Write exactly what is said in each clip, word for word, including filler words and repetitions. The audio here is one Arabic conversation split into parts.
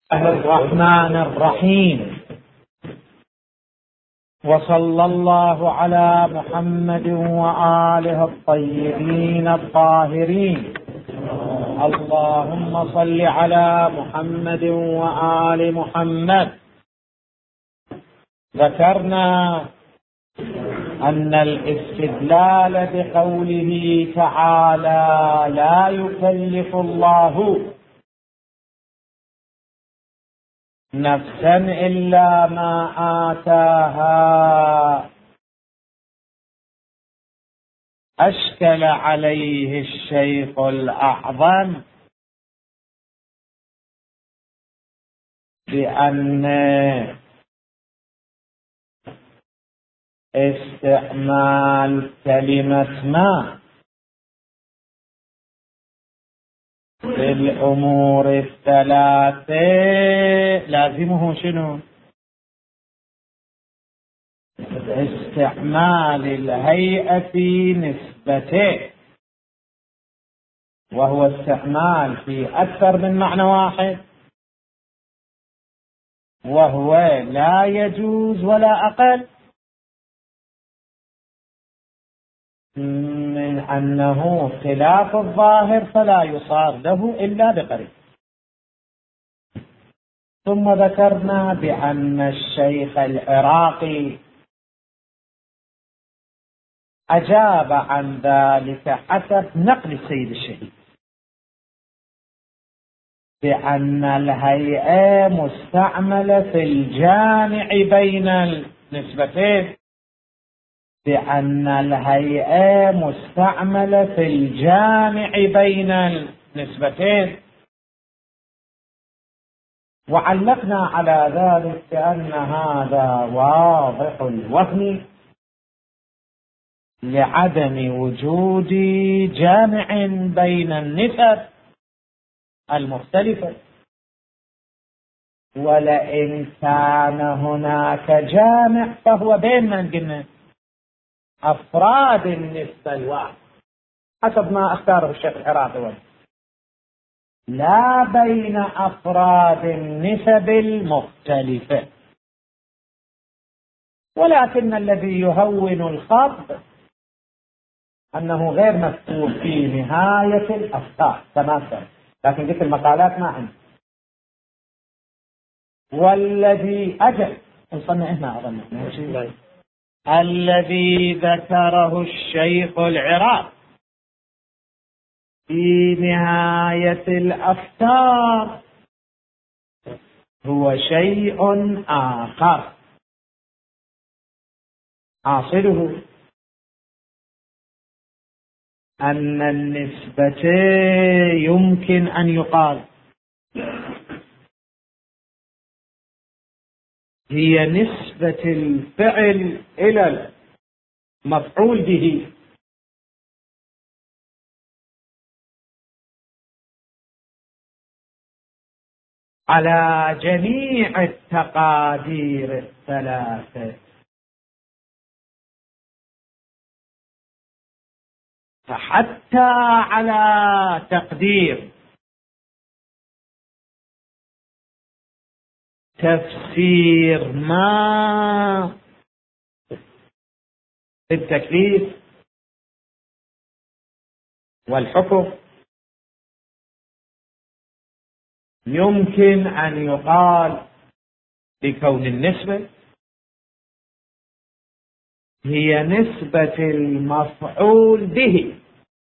الرحمن الرحيم. وصلى الله على محمد وآله الطيبين الطاهرين. اللهم صل على محمد وآل محمد. ذكرنا أن الاستدلال بقوله تعالى لا يكلف الله نفسا إلا ما آتاها أشكل عليه الشيخ الأعظم بأن استعمال كلمة ما في الأمور الثلاثة لازمه شنو؟ استعمال الهيئة نسبته، وهو استعمال في أكثر من معنى واحد، وهو لا يجوز ولا أقل من أنه خلاف الظاهر فلا يصار له إلا بقريب. ثم ذكرنا بأن الشيخ العراقي أجاب عن ذلك حسب نقل السيد الشهيد بأن الهيئة مستعملة في الجامع بين النسبتين، بأن الهيئة مستعملة في الجامع بين النسبتين، وعلقنا على ذلك بأن هذا واضح الوهم لعدم وجود جامع بين النسب المختلفة. ولئن كان هناك جامع فهو بين من قلنا أفراد النسبة الواحد حسب ما اختاره الشيخ العراقي، لا بين أفراد النسب المختلفة. ولكن الذي يهون الخط أنه غير مكتوب في نهاية الأفكار كما سبق، لكن ذكر المقالات ما عندي. والذي أجل وصلنا هنا أظن الذي ذكره الشيخ العراقي في نهاية الأفكار هو شيء آخر حاصله أن النسبة يمكن أن يقال هي نسبة الفعل إلى المفعول به، على جميع التقادير الثلاثة، فحتى على تقدير تفسير ما التكليف والحكم يمكن أن يقال بكون النسبة هي نسبة المفعول به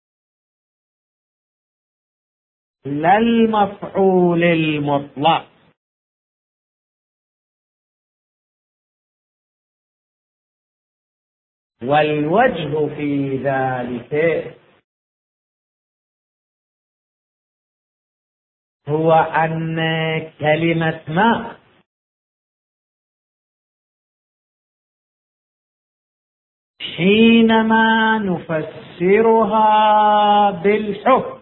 لا المفعول المطلق. والوجه في ذلك هو أن كلمة ما حينما نفسرها بالحكم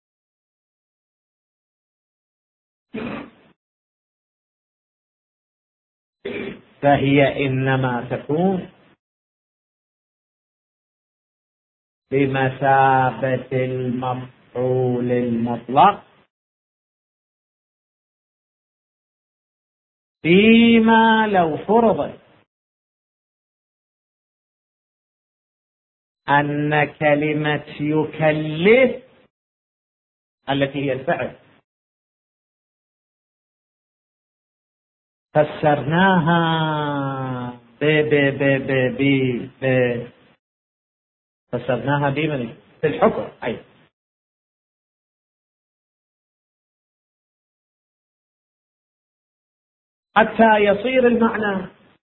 فهي إنما تكون بمثابة المفعول المطلق فيما لو فرض أن كلمة يكلف التي هي الفعل فسرناها ب ب ب ب ب ب فسرناها بمن في الحكم أي حتى يصير المعنى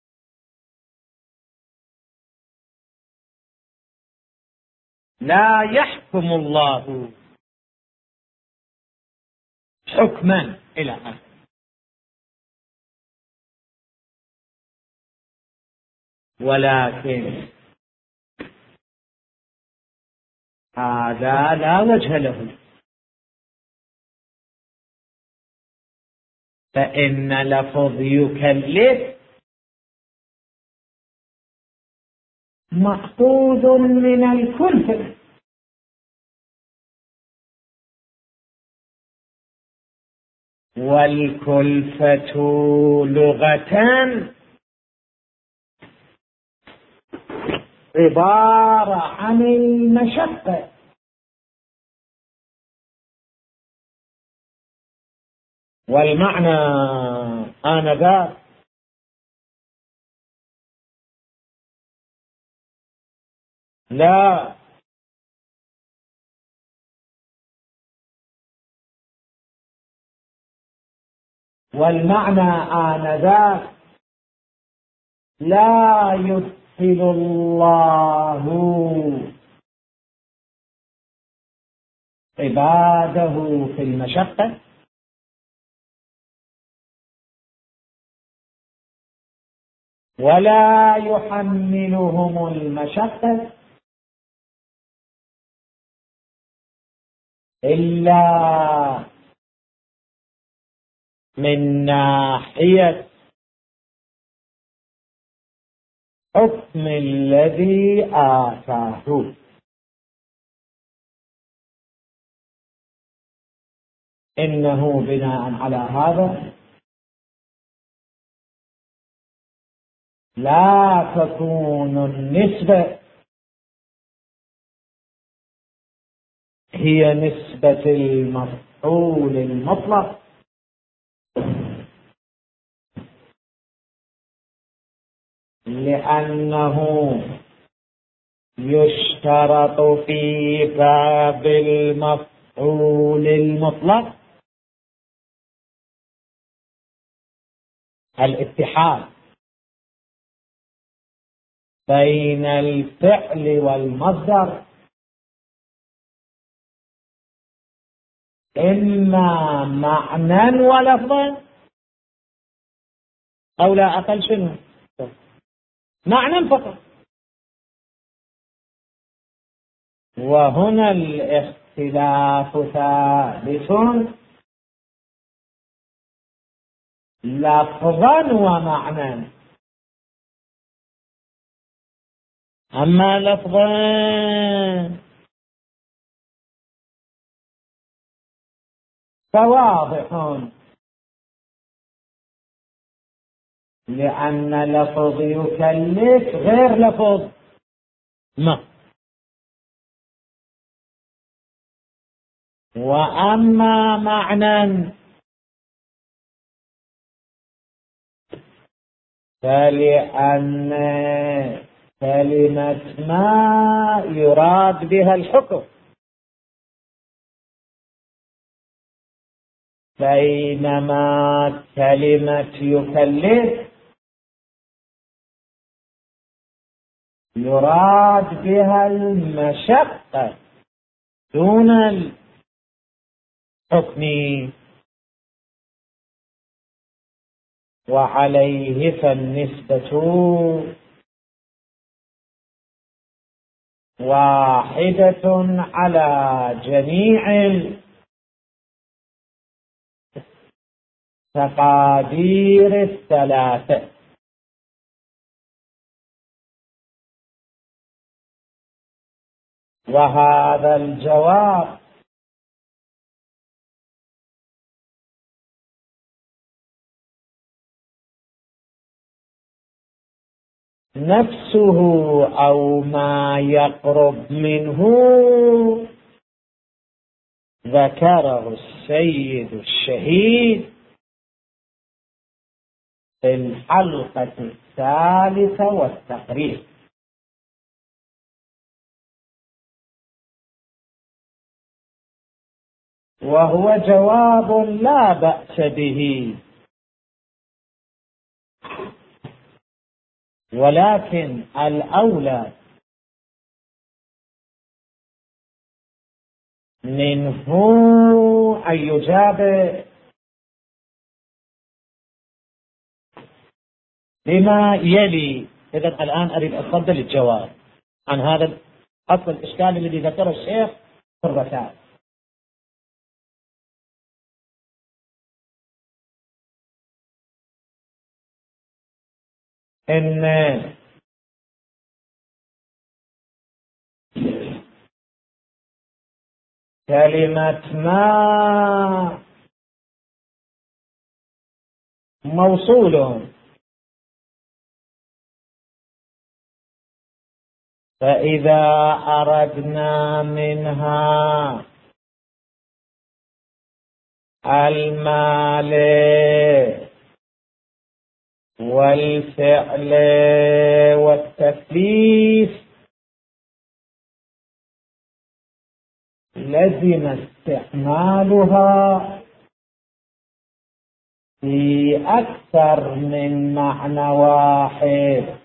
لا يحكم الله حكما إلى آخره. ولكن هذا لا وجه له، فإن لفظ يكلف مأخوذ من الكلفة، والكلفة لغة عبارة عن المشقة، والمعنى آنذاك لا والمعنى آنذاك لا يدخل الله عباده في المشقة ولا يحملهم المشقة إلا من ناحية حكم الذي آتاه. إنه بناء على هذا لا تكون النسبة هي نسبة المفعول المطلق، لأنه يشترط في باب المفعول المطلق الاتحاد بين الفعل والمصدر، إما معنى ولفظا أو لا أقل شنو معنى فقط. وهنا الاختلاف ثابت لفظا ومعنى. أما لفظا فواضح، لأن لفظ يكلف غير لفظ ما. وأما معنى فلأن كلمة ما يراد بها الحكم، بينما كلمة يكلف يراد بها المشقة دون الحكم. وعليه فالنسبة واحدة على جميع التقادير الثلاثة. وهذا الجواب نفسه أو ما يقرب منه ذكره السيد الشهيد في الحلقة الثالثة والتقريب. وهو جواب لا بأس به، ولكن الأولى منه أن يجاب بما يلي. إذن الآن أريد أفضل الجواب عن هذا أصل الإشكال الذي ذكره الشيخ في الرسائل. إن كلمة ما موصول، فإذا أردنا منها المال والفعل والتكليف لزم استعمالها في أكثر من معنى واحد،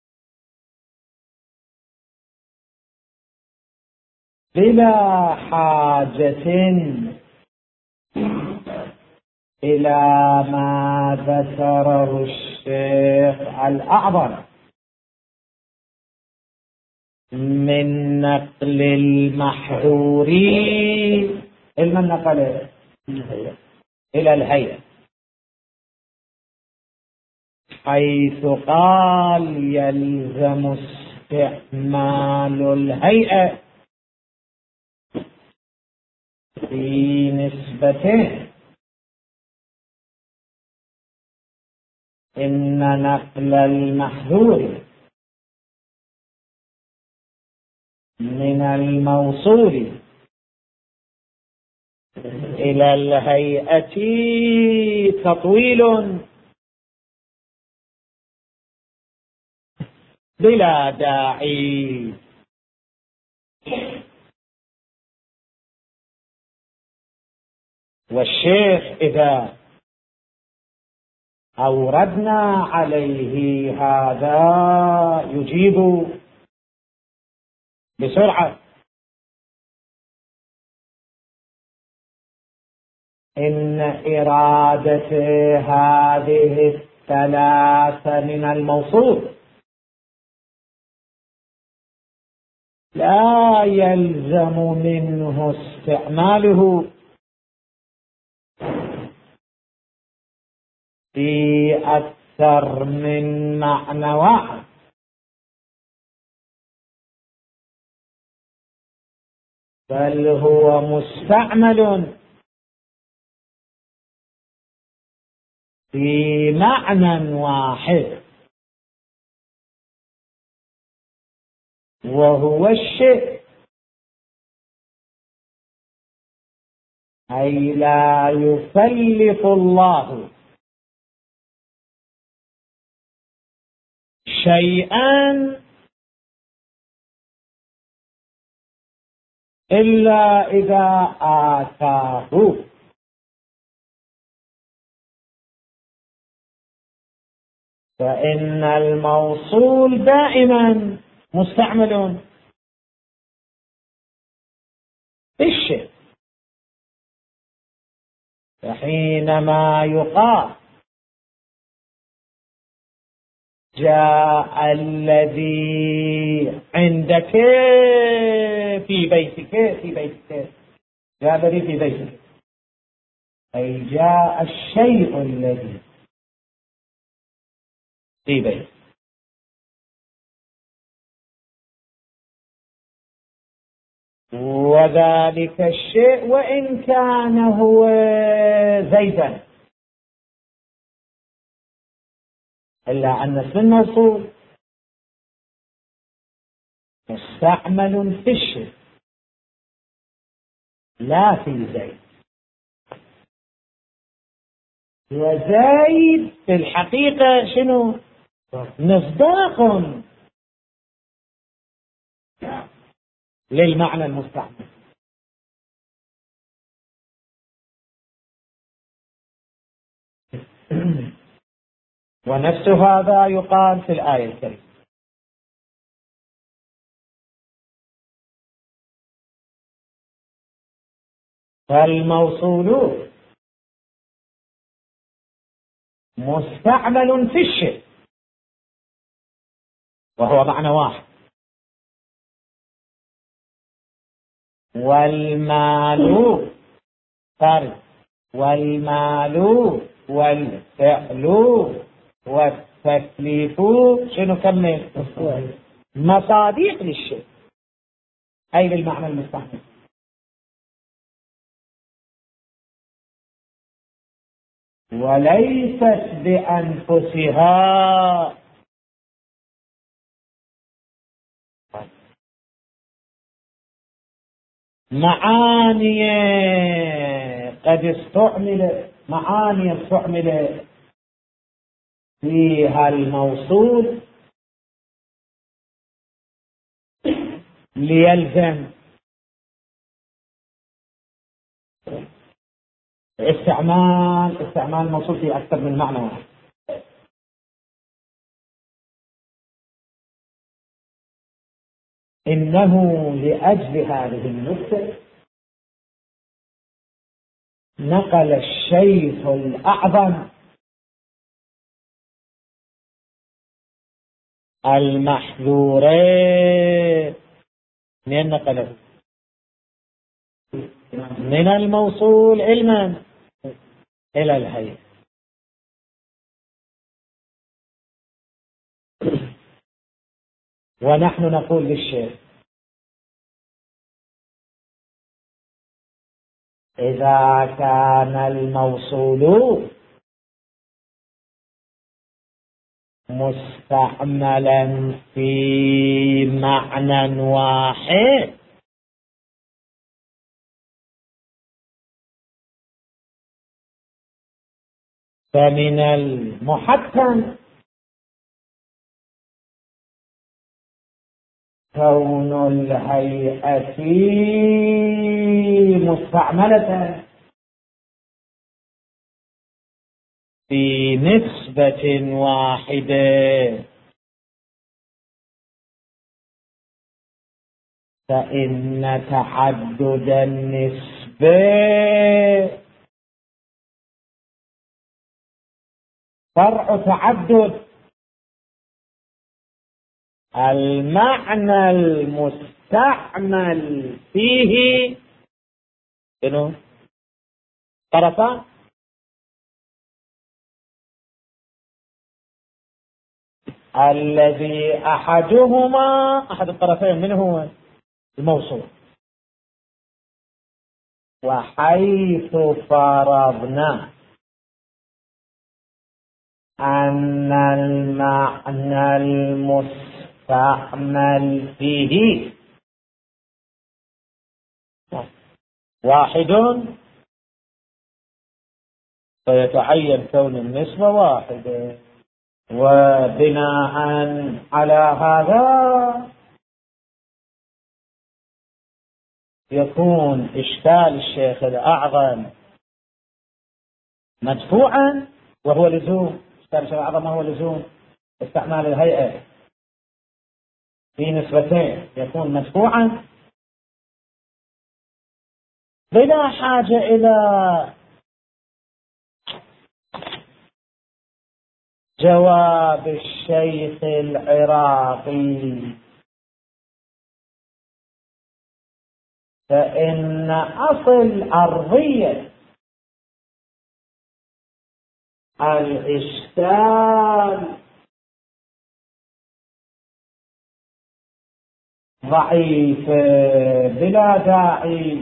بلا حاجة إلى ما ذكره الشيخ الأعظم من نقل المحظور علما نقل إلى الهيئة، حيث قال يلزم استعمال الهيئة في نسبته. إن نقل المحظور من الموصول إلى الهيئة تطويل بلا داعي. والشيخ إذا أوردنا عليه هذا يجيب بسرعة. إن إرادة هذه الثلاثة من الموصول لا يلزم منه استعماله في أكثر من معنى واحد، بل هو مستعمل في معنى واحد، وهو الشيء، أي لا يكلف الله شيئا إلا إذا آتاه. فإن الموصول دائما مستعمل بالشيء، فحينما يقال جاء الذي عندك في بيتك في بيتك جاء الذي في بيتك، أي جاء الشيء الذي في بيتك. وذلك الشيء وإن كان هو زيدا، إلا أن اسم الموصول مستعمل في الشيء لا في زيد. وزيد في الحقيقة شنو؟ مصداق للمعنى المستعمل. ونفس هذا يقال في الآية الكريمة. فالموصول مستعمل في الشيء وهو معنى واحد. والمال فرد، والمال والفعل والتكليف شنو كمل؟ مصاديق للشيء أي للمعنى المستعمل. وليست بأنفسها معاني قد استعمل معاني استعمل فيها الموصول ليلزم استعمال استعمال الموصول في أكثر من معنى واحد. إنه لأجل هذه النكتة نقل الشيخ الأعظم المحذورين من نقله من الموصول علما إلى الهيئة. ونحن نقول للشيخ إذا كان الموصول مستعملا في معنى واحد فمن المحتم كون الهيئة مستعملة في نسبة واحدة، فإن تعدد النسبة فرع تعدد المعنى المستعمل فيه شنو؟ طرفان. الذي أحدهما أحد الطرفين من هو؟ الموصول. وحيث فرضنا أن المعنى المستعمل فيه واحد فيتعين كون النسبة واحدة. وبناء على هذا يكون إشكال الشيخ الأعظم مدفوعا، وهو لزوم إشكال الشيخ الأعظم وهو لزوم استعمال الهيئة في نسبتين يكون مدفوعا بلا حاجة إلى جواب الشيخ العراقي، فإن أصل أرضية الإشكال ضعيف بلا داعي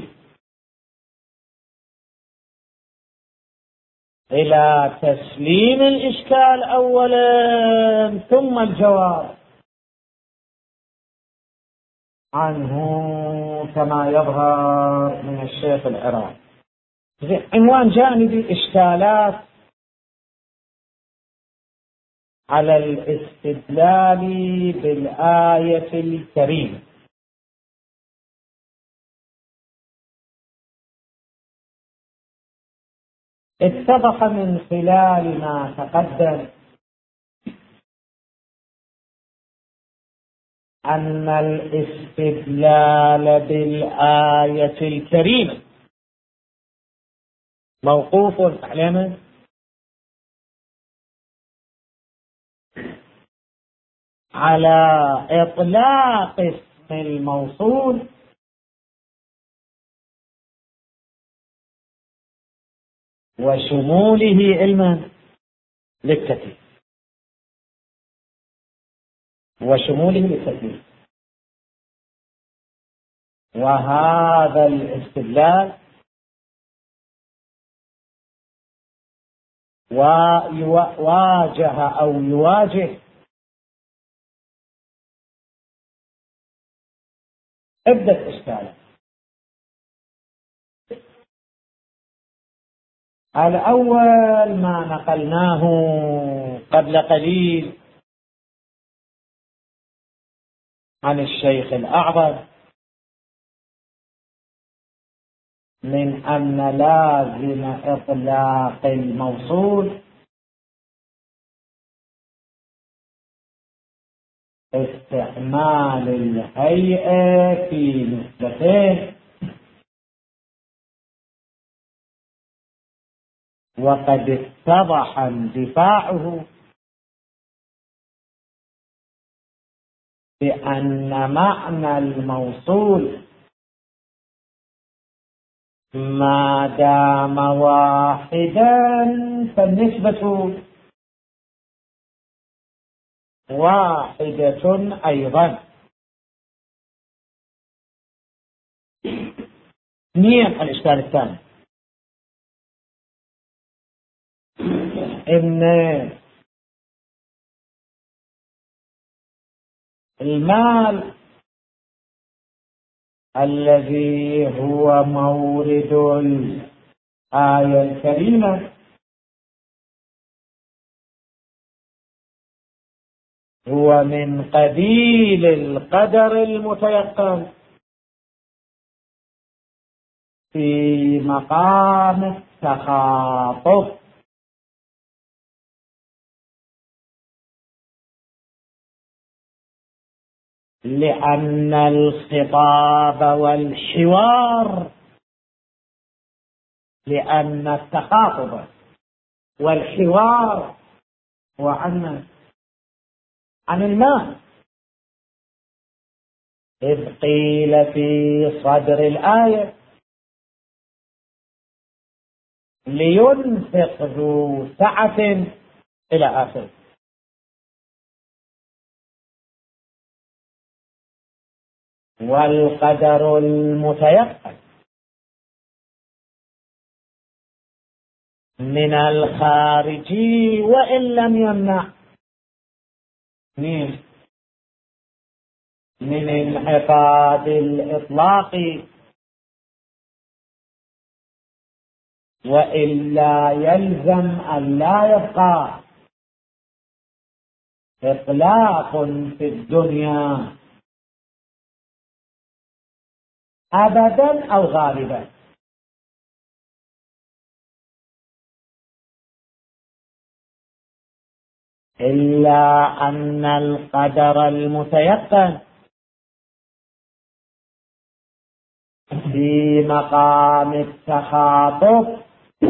إلى تسليم الإشكال أولا ثم الجواب. عنه كما يظهر من الشيخ العراقي. عنوان جانبي: إشكالات على الاستدلال بالآية الكريمة. اتضح من خلال ما تقدم أن الاستدلال بالآية الكريمة موقوف على على إطلاق اسم الموصول وشموله علما للتكليف وشموله للتكليف وهذا الاستدلال وواجه أو يواجه عدة إشكالات. الأول ما نقلناه قبل قليل عن الشيخ الأعظم من أن لازم إطلاق الموصول استعمال الهيئة في نسبتين، وقد اتضح اندفاعه بأن معنى الموصول ما دام واحدا فالنسبة واحدة أيضا. اثنين، الإشكال الثاني: إن المال الذي هو مورد الآية الكريمة هو من قبيل القدر المتيقن في مقام التخاطب، لأن الخطاب والحوار لأن التخاطب والحوار هو عن عن المال، إذ قيل في صدر الآية: لينفق ذو سعة إلى آخره. والقدر المتيقن من الخارجي وإن لم يمنع من انعقاد الإطلاق، وإلا يلزم أن لا يبقى إطلاق في الدنيا أبدا أو غالبا، إلا أن القدر المتيقن في مقام التخاطب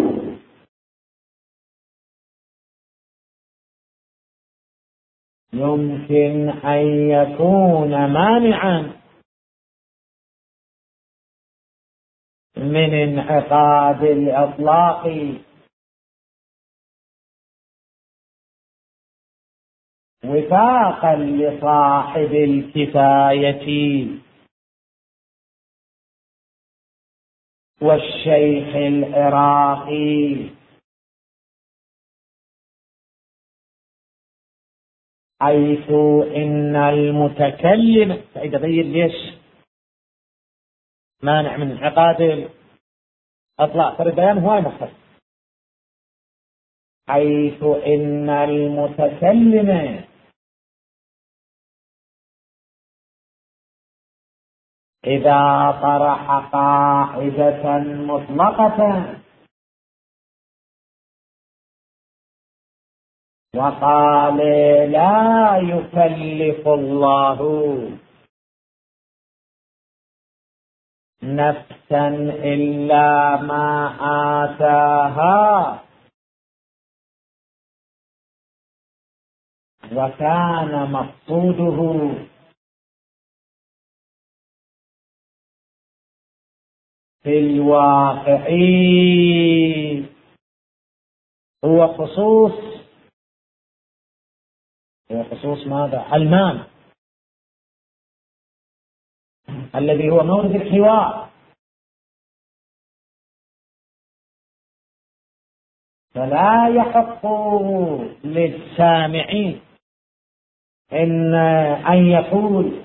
يمكن أن يكون مانعا من انعقاد الإطلاق، وفاقا لصاحب الكفاية والشيخ العراقي، حيث إن المتكلم سعيد غير ليش مانع من انعقاد الإطلاق. البيان هو مختص، حيث إن المتكلم إذا طرح قاعدة مطلقة وقال لا يكلف الله نفسا إلا ما آتاها، وكان مقصوده في الواقع هو خصوص هو خصوص ماذا؟ المال الذي هو مورد الحوار، فلا يحق للسامعين إن أن يقول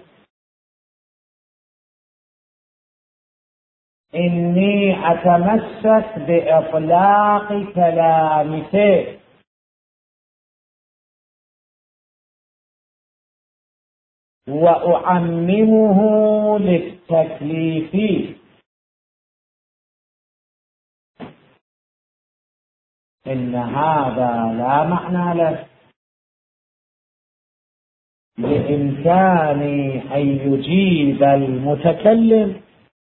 إني أتمسك بإطلاق كلامك وأعممه للتكليف، إن هذا لا معنى له، بإمكان أن يجيب المتكلم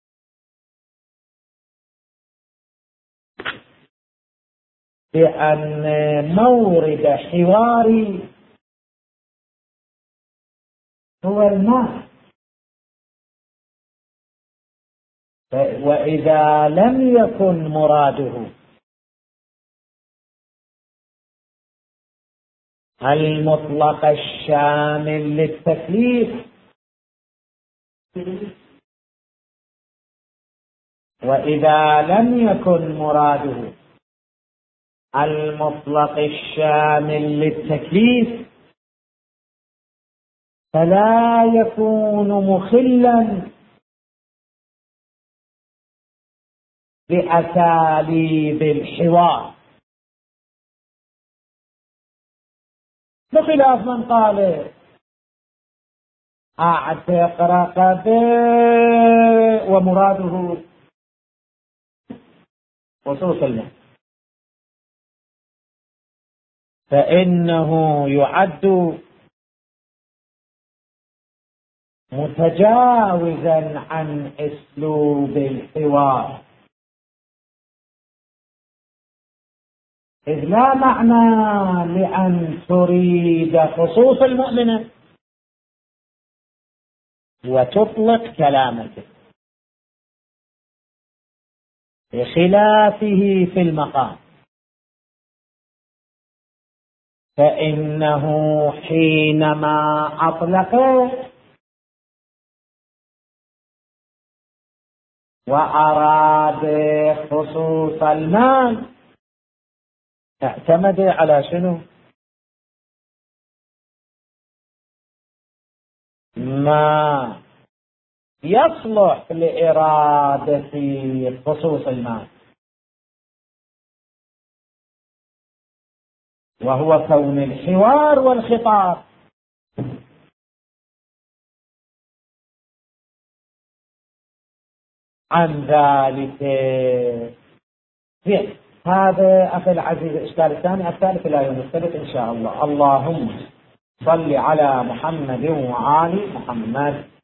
بأن مورد حواري هو المال، وإذا لم يكن مراده المطلق الشامل للتكليف، وإذا لم يكن مراده المطلق الشامل للتكليف فلا يكون مخلا بأساليب الحوار، بخلاف من قال أعتق رقبة ومراده خصوص المال، فإنه يعد متجاوزا عن أسلوب الحوار، إذ لا معنى لأن تريد خصوص المؤمنة وتطلق كلامك، بخلافه في المقام، فإنه حينما أطلق وأراد خصوص المال اعتمد على شنو؟ ما يصلح لإرادة خصوص المال، وهو كون الحوار والخطاب. عن ذلك زين. هذا أخي العزيز الإشكال الثاني. الثالث إلى يوم الثالث إن شاء الله. اللهم صل على محمد وآل محمد.